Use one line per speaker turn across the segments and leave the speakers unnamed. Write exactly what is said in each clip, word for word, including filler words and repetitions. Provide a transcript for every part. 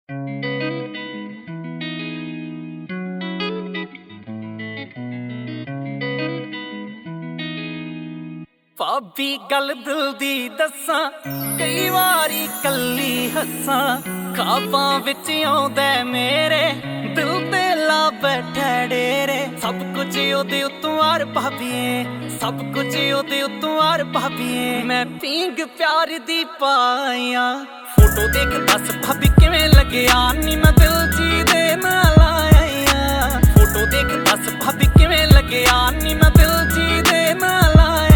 ਭਾਬੀ ਗੱਲ ਦਿਲ ਦੀ ਦੱਸਾਂ, ਕਈ ਵਾਰੀ ਕੱਲੀ ਹੱਸਾਂ। ਖਾਬਾਂ ਵਿੱਚ ਆਉਂਦਾ ਮੇਰੇ, ਦਿਲ ਤੇ ਲਾ ਬੈਠਾ ਡੇਰੇ। ਸਭ ਕੁਝ ਉਹਦੇ ਉੱਤੋਂ ਆਰ ਭਾਬੀਏ, ਸਭ ਕੁਝ ਉਹਦੇ ਉੱਤੋਂ ਆਰ ਭਾਬੀਏ। ਮੈਂ ਪੀਂਗ ਪਿਆਰ ਦੀ ਪਾਇਆ, ਫੋਟੋ ਦੇਖ ਦੱਸ ਭਾਬੀ ਕਿਵੇਂ ਲੱਗਿਆ ਨੀ ਮੈਂ ਦਿਲ ਜੀ ਦੇ ਨਾਲ ਆਇਆ। ਫੋਟੋ ਦੇਖ ਦੱਸ ਭਾਬੀ ਕਿਵੇਂ ਲੱਗਿਆ ਨੀ ਮੈਂ ਦਿਲ ਜੀ ਦੇ ਨਾਲ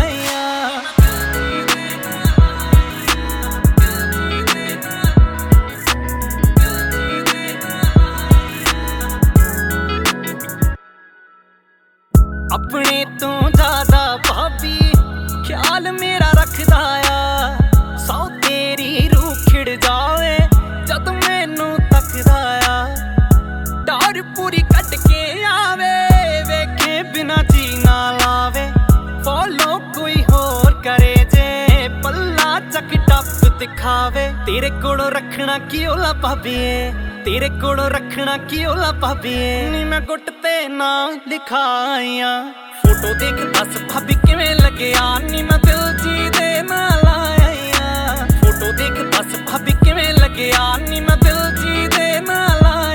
ਆਪਣੇ ਤੋਂ ਜ਼ਿਆਦਾ ਭਾਬੀ ਖਿਆਲ ਮੇਰਾ ਰੱਖਦਾ ਆ। ਸੌ ਤੇਰੀ ਰੂਹ ਖਿੜ ਜਾਵੇ ਜਦ ਮੈਨੂੰ ਤੱਕਦਾ ਆ। ਡਰ ਪੂਰੀ ਕੱਢ ਕੇ ਆਵੇ, ਵੇਖੇ ਬਿਨਾ ਜੀ ਨਾ ਲਾਵੇ। ਫੋਲੋ ਕੋਈ ਹੋਰ ਕਰੇ ਜੇ, ਪੱਲਾ ਚੱਕ ਟੱਪ ਦਿਖਾਵੇ। ਤੇਰੇ ਕੋਲੋਂ ਰੱਖਣਾ ਕੀ ਓਲਾ ਭਾਬੀਏ, ਤੇਰੇ ਕੋਲੋਂ ਰੱਖਣਾ ਕੀ ਓਲਾ ਭਾਬੀਏ। ਨੀ ਮੈਂ ਗੁੱਟ ਤੇ ਨਾ ਲਿਖਾਇਆ, ਫੋਟੋ ਦੇਖ ਦੱਸ ਭਾਬੀ ਕਿਵੇਂ ਲੱਗਿਆ ਨੀ ਮੈਂ ਦਿਲ ਜੀ ਦੇ ਨਾਲ ਆਇਆ। ਫੋਟੋ ਦੇਖ ਦੱਸ ਭਾਬੀ ਕਿਵੇਂ ਲੱਗਿਆ ਨੀ ਮੈਂ ਦਿਲ ਜੀ ਦੇ ਨਾਲ ਆਇਆ।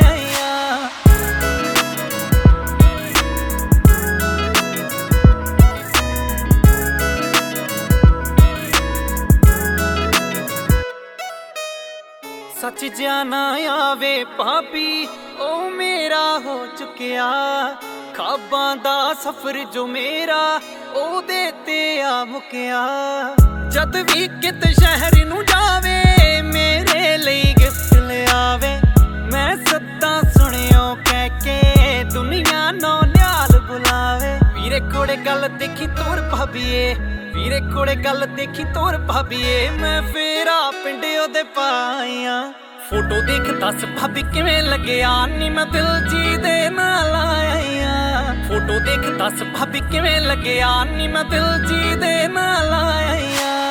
ਸੱਚ ਜਾਣਾ ਆਵੇ ਭਾਬੀ ਉਹ ਮੇਰਾ ਹੋ ਚੁੱਕਿਆ। ਖਾਬਾਂ ਦਾ ਸਫ਼ਰ ਜੋ ਮੇਰਾ ਉਹਦੇ ਤੇ ਆ ਮੁੱਕਿਆ। ਜਦ ਵੀ ਕਿਤੇ ਸ਼ਹਿਰ ਨੂੰ ਜਾਵੇ ਮੇਰੇ ਲਈ ਗਿਫਟ ਲਿਆਵੇ। ਮੈਂ ਸੱਦਾਂ ਸੁਣਿਓ ਕਹਿ ਕੇ ਦੁਨੀਆ ਨੂੰ ਨਿਆਲ ਬੁਲਾਵੇ। ਵੀਰੇ ਕੋਲੇ ਗੱਲ ਦੇਖੀ ਤੋਰ ਭਾਬੀਏ, ਵੀਰੇ ਕੋਲੇ ਗੱਲ ਦੇਖੀ ਤੋਰ ਭਾਬੀਏ। ਮੈਂ ਫੇਰਾ ਪਿੰਡ ਉਹਦੇ ਪਾਇਆ, ਫੋਟੋ ਦੇਖ ਦੱਸ ਭਾਬੀ ਕਿਵੇਂ ਲੱਗਿਆ ਨੀ ਮੈਂ ਦਿਲ ਜੀ ਦੇ ਨਾਲ ਆਇਆ। ਫੋਟੋ ਦੇਖ ਦੱਸ ਭਾਬੀ ਕਿਵੇਂ ਲੱਗਿਆ ਨੀ ਮੈਂ ਦਿਲ ਜੀ ਦੇ ਨਾਲ ਆਇਆ।